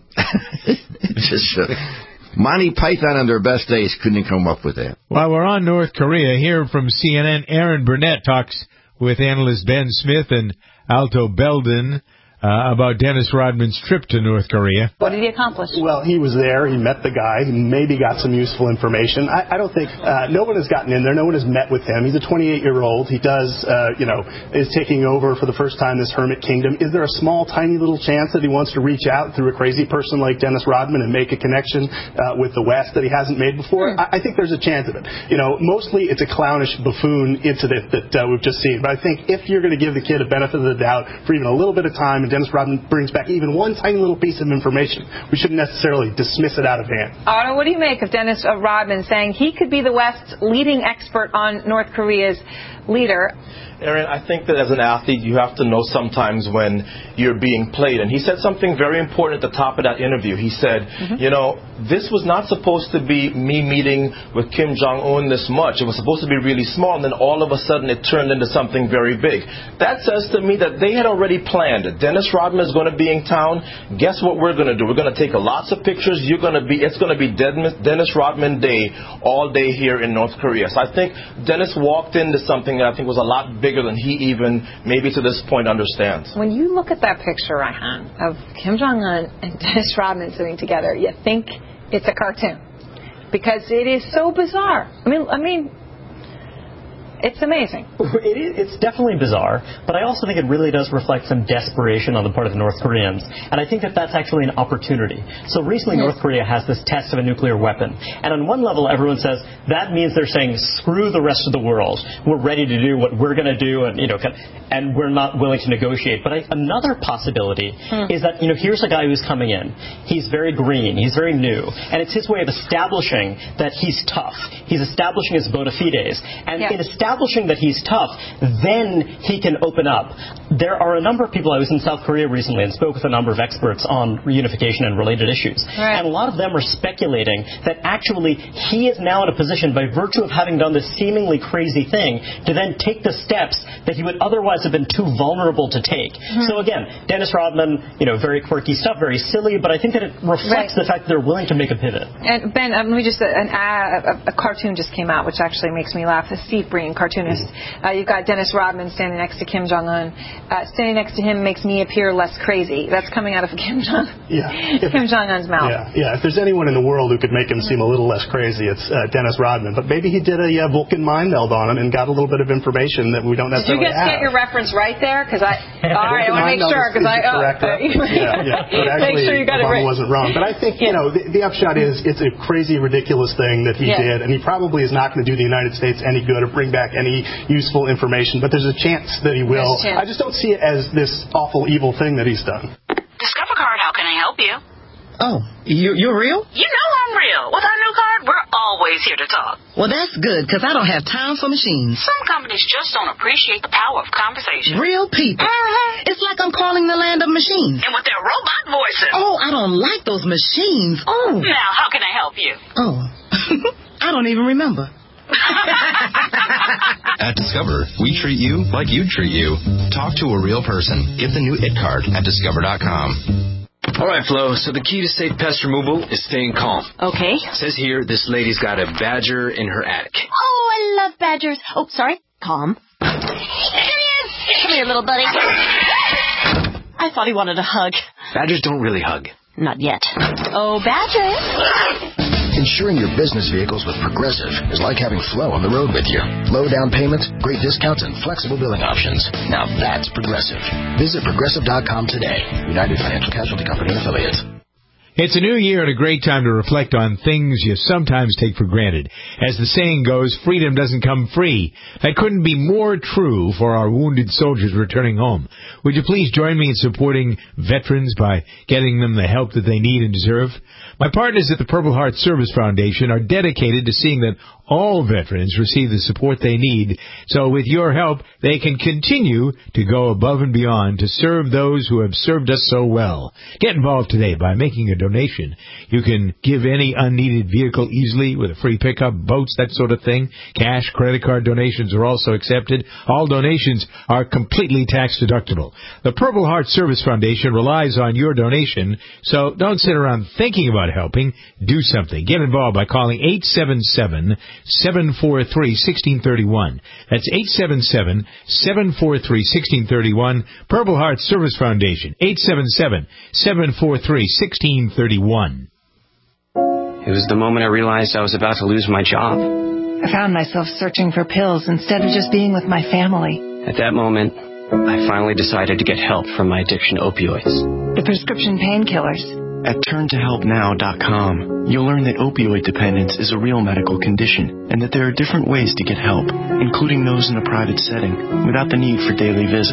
just uh, Monty Python on their best days couldn't come up with that. While we're on North Korea, here from C N N, Aaron Burnett talks with analyst Ben Smith and Alto Belden Uh, about Dennis Rodman's trip to North Korea. What did he accomplish? Well, he was there. He met the guy. He maybe got some useful information. I, I don't think uh, no one has gotten in there. No one has met with him. He's a twenty-eight-year-old. He does, uh, you know, is taking over for the first time this hermit kingdom. Is there a small, tiny little chance that he wants to reach out through a crazy person like Dennis Rodman and make a connection uh, with the West that he hasn't made before? Hmm. I, I think there's a chance of it. You know, mostly it's a clownish buffoon incident that uh, we've just seen. But I think if you're going to give the kid a benefit of the doubt for even a little bit of time and Dennis Rodman brings back even one tiny little piece of information, we shouldn't necessarily dismiss it out of hand. Otto, what do you make of Dennis uh, Rodman saying he could be the West's leading expert on North Korea's leader? Aaron, I think that as an athlete, you have to know sometimes when you're being played. And he said something very important at the top of that interview. He said, mm-hmm. you know, this was not supposed to be me meeting with Kim Jong-un this much. It was supposed to be really small, and then all of a sudden it turned into something very big. That says to me that they had already planned it. Dennis Rodman is going to be in town. Guess what we're going to do? We're going to take lots of pictures. You're going to be, it's going to be Dennis Rodman Day all day here in North Korea. So I think Dennis walked into something that I think was a lot bigger than he even, maybe to this point, understands. When you look at that picture, Raihan, of Kim Jong-un and Dennis Rodman sitting together, you think it's a cartoon. Because it is so bizarre. I mean, I mean, it's amazing. It is, it's definitely bizarre, but I also think it really does reflect some desperation on the part of the North Koreans. And I think that that's actually an opportunity. So recently, North Korea has this test of a nuclear weapon. And on one level, everyone says that means they're saying, screw the rest of the world. We're ready to do what we're going to do, and you know, and we're not willing to negotiate. But I, another possibility hmm. is that, you know, here's a guy who's coming in. He's very green. He's very new. And it's his way of establishing that he's tough. He's establishing his bona fides. And yeah. in establishing Establishing that he's tough, then he can open up. There are a number of people. I was in South Korea recently and spoke with a number of experts on reunification and related issues. Right. And a lot of them are speculating that actually he is now in a position, by virtue of having done this seemingly crazy thing, to then take the steps that he would otherwise have been too vulnerable to take. Mm-hmm. So again, Dennis Rodman, you know, very quirky stuff, very silly, but I think that it reflects right. the fact that they're willing to make a pivot. And Ben, um, let me just, uh, an, uh, a, a cartoon just came out, which actually makes me laugh. Steve Breen, cartoonist. Uh, you've got Dennis Rodman standing next to Kim Jong-un. Uh, standing next to him makes me appear less crazy. That's coming out of Kim Jong yeah. Kim Jong-un's mouth. Yeah, yeah. If there's anyone in the world who could make him seem a little less crazy, it's uh, Dennis Rodman. But maybe he did a uh, Vulcan mind meld on him and got a little bit of information that we don't necessarily have. Did you guys get your reference right there? Because I, all right, I want to make sure. Because I, oh, yeah, yeah. But actually, make sure you got it right. wasn't wrong. But I think yeah. you know the, the upshot is it's a crazy, ridiculous thing that he yeah. did, and he probably is not going to do the United States any good or bring back any useful information, but there's a chance that he will. I just don't see it as this awful, evil thing that he's done. Discover Card, how can I help you? Oh, you, you're real? You know I'm real. With our new card, we're always here to talk. Well, that's good, because I don't have time for machines. Some companies just don't appreciate the power of conversation. Real people. Uh-huh. It's like I'm calling the land of machines. And with their robot voices. Oh, I don't like those machines. Oh. Now, how can I help you? Oh, I don't even remember. At Discover, we treat you like you'd treat you. Talk to a real person. Get the new It Card at Discover dot com. All right, Flo, so the key to safe pest removal is staying calm. Okay. It says here this lady's got a badger in her attic. Oh, I love badgers. Oh, sorry. Calm. Come here. Come here, little buddy. I thought he wanted a hug. Badgers don't really hug. Not yet. Oh, badger. Insuring your business vehicles with Progressive is like having Flo on the road with you. Low down payments, great discounts, and flexible billing options. Now that's Progressive. Visit Progressive dot com today. United Financial Casualty Company and Affiliates. It's a new year and a great time to reflect on things you sometimes take for granted. As the saying goes, freedom doesn't come free. That couldn't be more true for our wounded soldiers returning home. Would you please join me in supporting veterans by getting them the help that they need and deserve? My partners at the Purple Heart Service Foundation are dedicated to seeing that all veterans receive the support they need, so with your help, they can continue to go above and beyond to serve those who have served us so well. Get involved today by making a donation. You can give any unneeded vehicle easily with a free pickup, boats, that sort of thing. Cash, credit card donations are also accepted. All donations are completely tax deductible. The Purple Heart Service Foundation relies on your donation, so don't sit around thinking about helping. Do something. Get involved by calling eight seven seven, seven four three, one six three one. That's eight seven seven, seven four three, one six three one. Purple Heart Service Foundation, eight seven seven, seven four three, one six three one. It was the moment I realized I was about to lose my job. I found myself searching for pills instead of just being with my family. At that moment, I finally decided to get help from my addiction to opioids. The prescription painkillers. At turn to help now dot com, you'll learn that opioid dependence is a real medical condition and that there are different ways to get help, including those in a private setting, without the need for daily visits.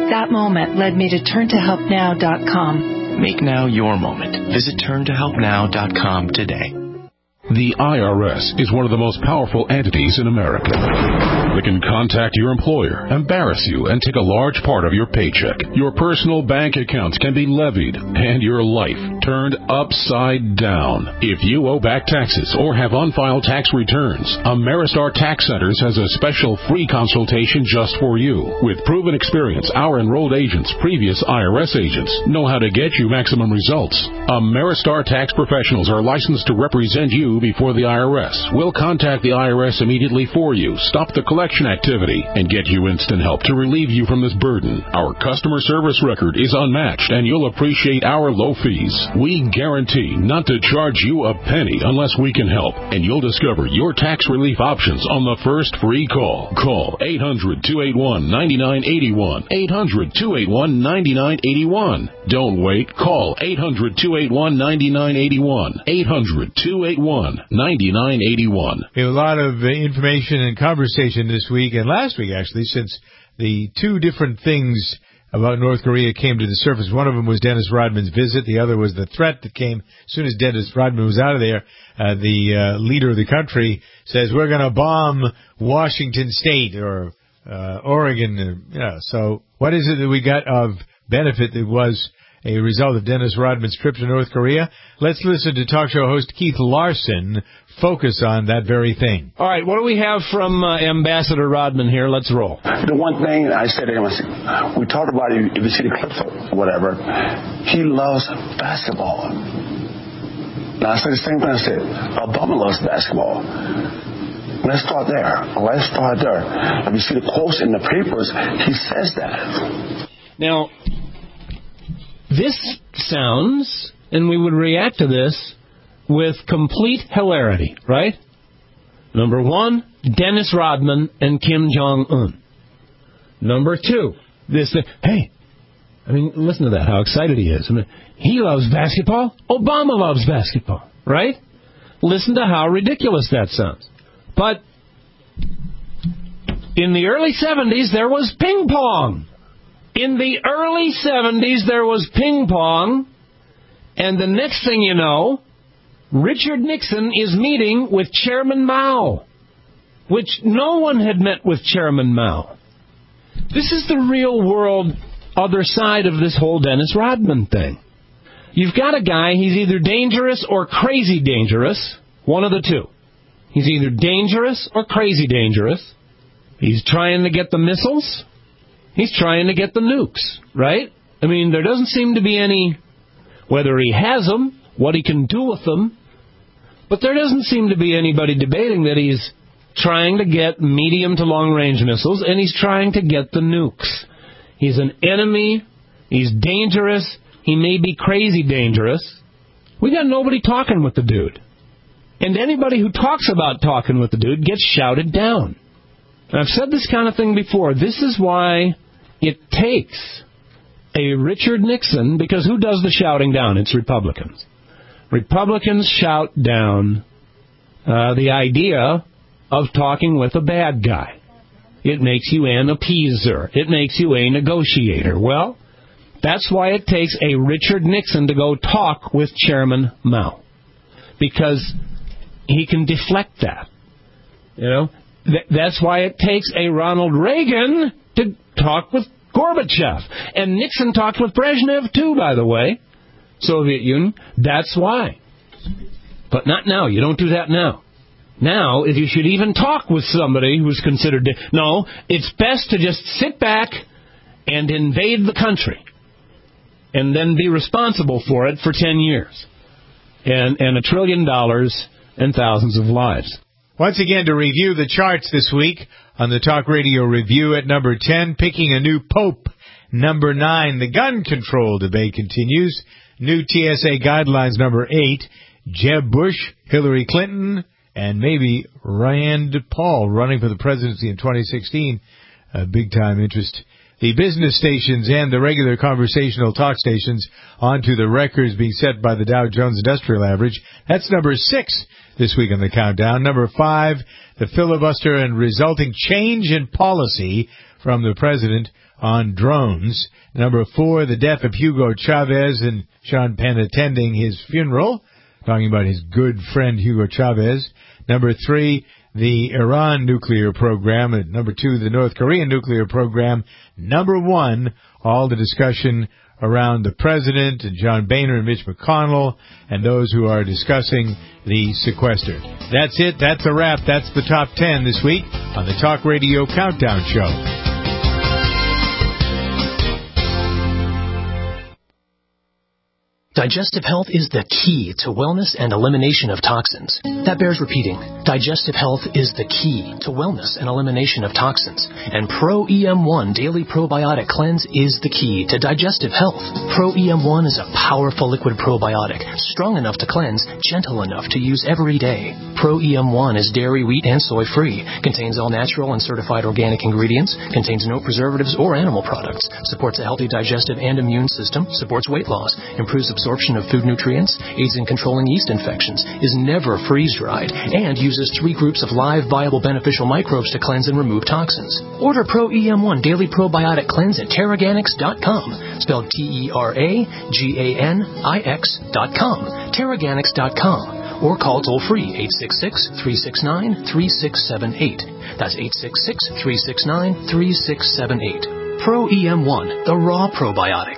That moment led me to turn to help now dot com. Make now your moment. Visit turn to help now dot com today. The I R S is one of the most powerful entities in America. They can contact your employer, embarrass you, and take a large part of your paycheck. Your personal bank accounts can be levied, and your life turned upside down. If you owe back taxes or have unfiled tax returns, Ameristar Tax Centers has a special free consultation just for you. With proven experience, our enrolled agents, previous I R S agents, know how to get you maximum results. Ameristar Tax Professionals are licensed to represent you before the I R S. We'll contact the I R S immediately for you, stop the collection activity, and get you instant help to relieve you from this burden. Our customer service record is unmatched, and you'll appreciate our low fees. We guarantee not to charge you a penny unless we can help, and you'll discover your tax relief options on the first free call. Call eight hundred, two eight one, nine nine eight one, eight hundred, two eight one, nine nine eight one. Don't wait. Call eight hundred, two eight one, nine nine eight one, eight hundred, two eight one, nine nine eight one. We have a lot of uh, information and conversation this week, and last week actually, since the two different things about North Korea came to the surface. One of them was Dennis Rodman's visit. The other was the threat that came as soon as Dennis Rodman was out of there. Uh, the uh, leader of the country says, we're going to bomb Washington State or uh, Oregon. Uh, yeah. So what is it that we got of benefit that was a result of Dennis Rodman's trip to North Korea? Let's listen to talk show host Keith Larson focus on that very thing. All right, what do we have from uh, Ambassador Rodman here? Let's roll. The one thing I said to him, I said, we talked about it, if you see the clips or whatever, he loves basketball. Now, I said the same thing I said, Obama loves basketball. Let's start there. Let's start there. If you see the quotes in the papers, he says that. Now, this sounds, and we would react to this with complete hilarity, right? Number one, Dennis Rodman and Kim Jong-un. Number two, this, hey, I mean, listen to that, how excited he is. I mean, he loves basketball. Obama loves basketball, right? Listen to how ridiculous that sounds. But in the early seventies, there was ping pong. In the early seventies, there was ping pong, and the next thing you know, Richard Nixon is meeting with Chairman Mao, which no one had met with Chairman Mao. This is the real world other side of this whole Dennis Rodman thing. You've got a guy, he's either dangerous or crazy dangerous, one of the two. He's either dangerous or crazy dangerous. He's trying to get the missiles. He's trying to get the nukes, right? I mean, there doesn't seem to be any, whether he has them, what he can do with them, but there doesn't seem to be anybody debating that he's trying to get medium to long-range missiles, and he's trying to get the nukes. He's an enemy. He's dangerous. He may be crazy dangerous. We got nobody talking with the dude. And anybody who talks about talking with the dude gets shouted down. And I've said this kind of thing before. This is why it takes a Richard Nixon, because who does the shouting down? It's Republicans. Republicans shout down uh, the idea of talking with a bad guy. It makes you an appeaser. It makes you a negotiator. Well, that's why it takes a Richard Nixon to go talk with Chairman Mao, because he can deflect that. You know, Th- that's why it takes a Ronald Reagan to talk with Gorbachev. And Nixon talked with Brezhnev, too, by the way, Soviet Union. That's why. But not now. You don't do that now. Now, if you should even talk with somebody who's considered... Di- no, it's best to just sit back and invade the country and then be responsible for it for ten years. And, and a trillion dollars and thousands of lives. Once again, to review the charts this week on the Talk Radio Review at number ten, picking a new pope. Number nine, the gun control debate continues. New T S A guidelines, number eight, Jeb Bush, Hillary Clinton, and maybe Rand Paul running for the presidency in twenty sixteen. A big-time interest. the business stations and the regular conversational talk stations onto the records being set by the Dow Jones Industrial Average. That's number six this week on the countdown. Number five, the filibuster and resulting change in policy from the president on drones. Number four, the death of Hugo Chavez and Sean Penn attending his funeral, talking about his good friend Hugo Chavez. Number three, the Iran nuclear program. And number two, the North Korean nuclear program. Number one, all the discussion around the president and John Boehner and Mitch McConnell and those who are discussing the sequester. That's it. That's a wrap. That's the top ten this week on the Talk Radio Countdown Show. Digestive health is the key to wellness and elimination of toxins. That bears repeating. Digestive health is the key to wellness and elimination of toxins. And Pro E M one Daily Probiotic Cleanse is the key to digestive health. Pro E M one is a powerful liquid probiotic, strong enough to cleanse, gentle enough to use every day. Pro E M one is dairy, wheat, and soy-free, contains all natural and certified organic ingredients, contains no preservatives or animal products, supports a healthy digestive and immune system, supports weight loss, improves absorption of food nutrients, aids in controlling yeast infections, is never freeze-dried, and uses three groups of live, viable, beneficial microbes to cleanse and remove toxins. Order Pro E M one Daily Probiotic Cleanse at Terraganics dot com, spelled T E R A G A N I X dot com, Terraganics dot com, or call toll-free eight six six, three six nine, three six seven eight. That's eight six six, three six nine, three six seven eight. Pro E M one, the raw probiotic.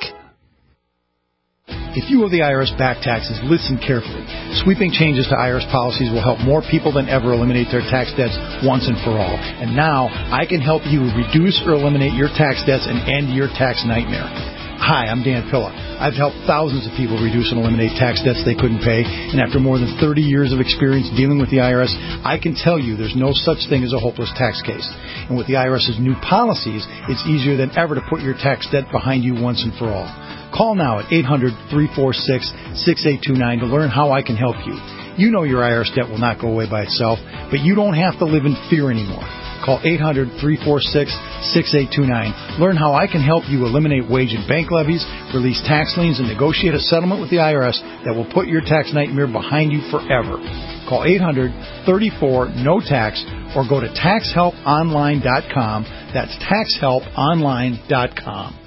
If you owe the I R S back taxes, listen carefully. Sweeping changes to I R S policies will help more people than ever eliminate their tax debts once and for all. And now, I can help you reduce or eliminate your tax debts and end your tax nightmare. Hi, I'm Dan Pilla. I've helped thousands of people reduce and eliminate tax debts they couldn't pay, and after more than thirty years of experience dealing with the I R S, I can tell you there's no such thing as a hopeless tax case. And with the I R S's new policies, it's easier than ever to put your tax debt behind you once and for all. Call now at eight hundred, three four six, six eight two nine to learn how I can help you. You know your I R S debt will not go away by itself, but you don't have to live in fear anymore. Call eight hundred, three four six, six eight two nine. Learn how I can help you eliminate wage and bank levies, release tax liens, and negotiate a settlement with the I R S that will put your tax nightmare behind you forever. Call eight hundred, three four, N O T A X or go to tax help online dot com. That's tax help online dot com.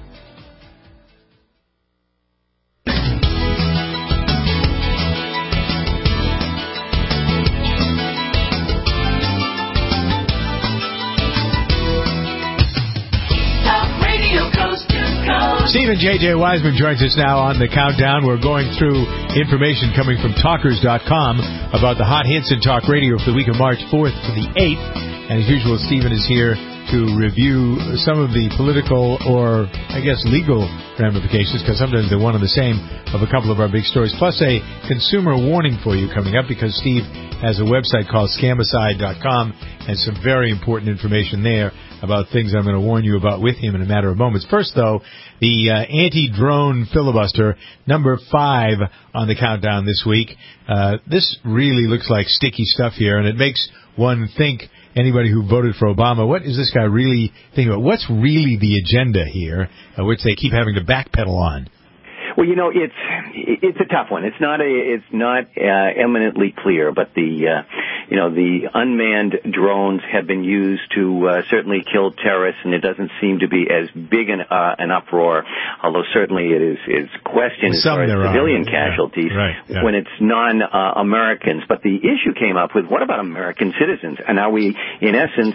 Stephen J J. Wiseman joins us now on the countdown. We're going through information coming from talkers dot com about the hot hits in talk radio for the week of March fourth to the eighth. And as usual, Stephen is here to review some of the political or, I guess, legal ramifications, because sometimes they're one and the same, of a couple of our big stories, plus a consumer warning for you coming up, because Steve has a website called scamicide dot com and some very important information there about things I'm going to warn you about with him in a matter of moments. First, though, the uh, anti-drone filibuster, number five on the countdown this week. Uh, this really looks like sticky stuff here, and it makes one think, anybody who voted for Obama, what is this guy really thinking about? What's really the agenda here, uh, which they keep having to backpedal on? Well, you know, it's it's a tough one. It's not a it's not uh, eminently clear, but the uh, you know the unmanned drones have been used to uh, certainly kill terrorists, and it doesn't seem to be as big an uh, an uproar. Although certainly it is is questioned as far as civilian casualties yeah. Right. Yeah. when it's non-Americans. Uh, but the issue came up with, what about American citizens? And are we, in essence,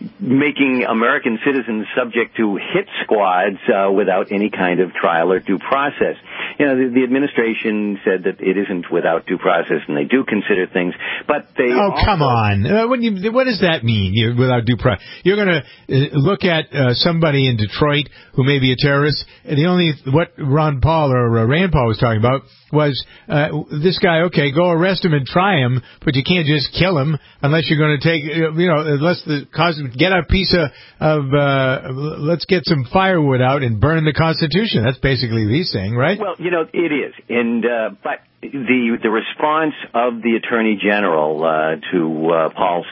making American citizens subject to hit squads uh, without any kind of trial or due process? You know, the, the administration said that it isn't without due process, and they do consider things, but they Oh, also... come on. Uh, when you, what does that mean, you, without due process? You're going to uh, look at uh, somebody in Detroit who may be a terrorist. The only, what Ron Paul or uh, Rand Paul was talking about was uh, this guy, okay, go arrest him and try him, but you can't just kill him unless you're going to take, you know, unless the cause, get a piece of, of uh, let's get some firewood out and burn the Constitution. That's basically what he's saying, right? Well, you know, it is. And, uh, but the, the response of the Attorney General uh, to uh, Paul's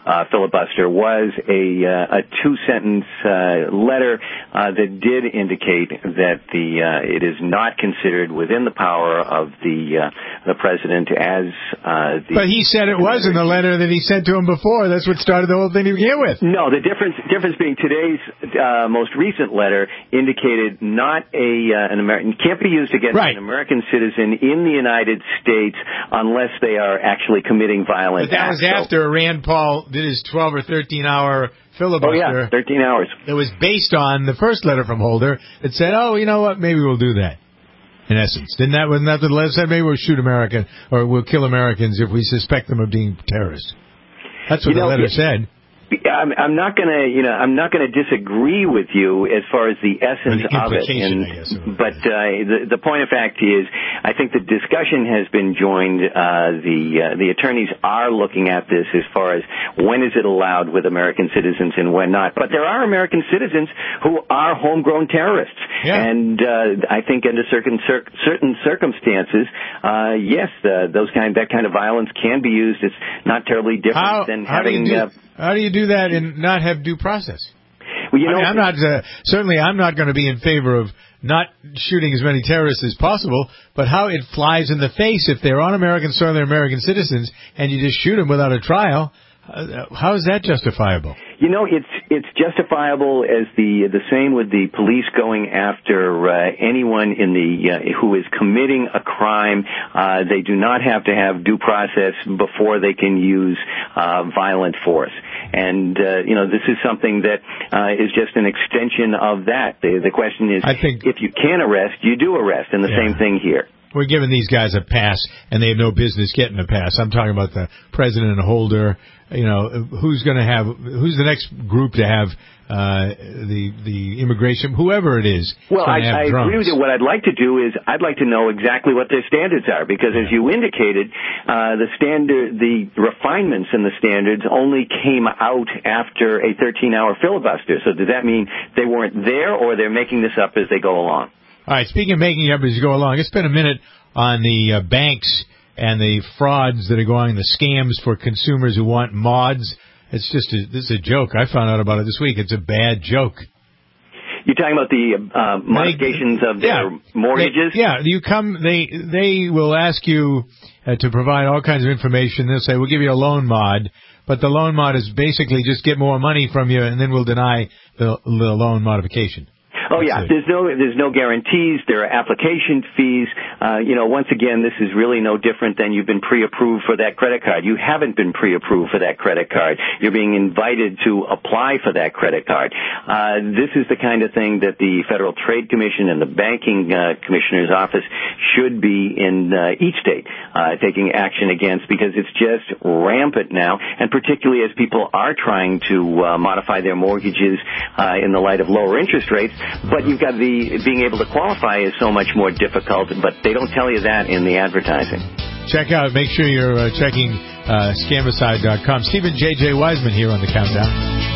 uh, filibuster was a, uh, a two-sentence uh, letter uh, that did indicate that the uh, it is not considered within the power of the uh, the president as uh, the... But he said it was in the letter that he sent to him before. That's what started the whole thing to begin with. No, the difference difference being today's uh, most recent letter indicated not a uh, an American can't be used against right. an American citizen in the United States unless they are actually committing violent acts. But that acts. was after Rand Paul did his twelve or thirteen hour filibuster. Oh, yeah, thirteen hours. It was based on the first letter from Holder that said, oh, you know what, maybe we'll do that, in essence. Didn't that, wasn't that the letter said? Maybe we'll shoot American, or we'll kill Americans if we suspect them of being terrorists. That's what you the know, letter it, said. I'm, I'm not going to, you know, I'm not going to disagree with you as far as the essence the of it. And, I guess, but uh, the, the point of fact is, I think the discussion has been joined. Uh, the uh, the attorneys are looking at this as far as when is it allowed with American citizens and when not. But there are American citizens who are homegrown terrorists, yeah. and uh, I think under certain cir- certain circumstances, uh, yes, uh, those kind that kind of violence can be used. It's not terribly different how, than how having. Do you do, uh, how do you do that and not have due process? Well, you I know, mean, I'm not uh, certainly I'm not going to be in favor of not shooting as many terrorists as possible, but how it flies in the face if they're on American soil, they're American citizens, and you just shoot them without a trial. Uh, how is that justifiable? You know, it's it's justifiable as the the same with the police going after uh, anyone in the uh, who is committing a crime. Uh, they do not have to have due process before they can use uh, violent force. And uh, you know, this is something that uh, is just an extension of that. The, the question is, I think, if you can arrest, you do arrest, and the yeah. same thing here. We're giving these guys a pass, and they have no business getting a pass. I'm talking about the president and Holder. You know, who's going to have, who's the next group to have uh, the the immigration, whoever it is. Well, I, I agree with you. What I'd like to do is I'd like to know exactly what their standards are, because as you indicated, uh, the standard, the refinements in the standards only came out after a thirteen-hour filibuster. So does that mean they weren't there, or they're making this up as they go along? All right, speaking of making it up as you go along, let's spend a minute on the uh, banks and the frauds that are going, the scams for consumers who want mods. It's just a, this is a joke. I found out about it this week. It's a bad joke. You're talking about the uh, modifications of their yeah, mortgages? They, yeah, you come. They they will ask you uh, to provide all kinds of information. They'll say, we'll give you a loan mod, but the loan mod is basically just get more money from you, and then we'll deny the, the loan modification. Oh, yeah. There's no there's no guarantees. There are application fees. Uh, you know, once again, this is really no different than you've been pre-approved for that credit card. You haven't been pre-approved for that credit card. You're being invited to apply for that credit card. Uh, this is the kind of thing that the Federal Trade Commission and the Banking uh, Commissioner's Office should be in uh, each state uh, taking action against, because it's just rampant now, and particularly as people are trying to uh, modify their mortgages uh, in the light of lower interest rates. But you've got the being able to qualify is so much more difficult, but they don't tell you that in the advertising. Check out, make sure you're uh, checking uh, scamicide dot com. Stephen J J. Wiseman here on the Countdown.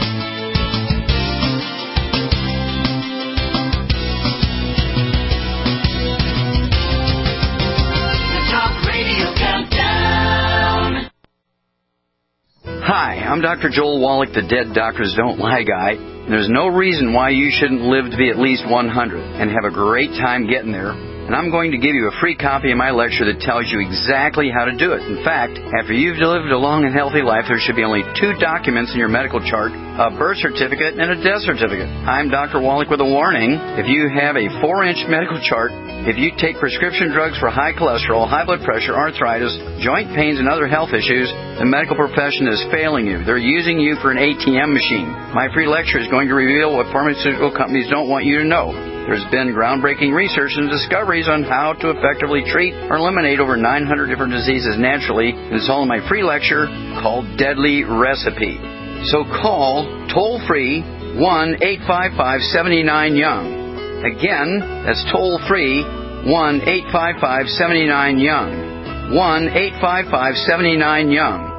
Hi, I'm Doctor Joel Wallach, the Dead Doctors Don't Lie guy. There's no reason why you shouldn't live to be at least one hundred and have a great time getting there. And I'm going to give you a free copy of my lecture that tells you exactly how to do it. In fact, after you've lived a long and healthy life, there should be only two documents in your medical chart, a birth certificate and a death certificate. I'm Doctor Wallach with a warning. If you have a four-inch medical chart, if you take prescription drugs for high cholesterol, high blood pressure, arthritis, joint pains, and other health issues, the medical profession is failing you. They're using you for an A T M machine. My free lecture is going to reveal what pharmaceutical companies don't want you to know. There's been groundbreaking research and discoveries on how to effectively treat or eliminate over nine hundred different diseases naturally. And it's all in my free lecture called Deadly Recipe. So call toll-free one eight five five, seven nine, young. Again, that's toll-free one eight five five, seven nine, young. one eight five five, seven nine, young.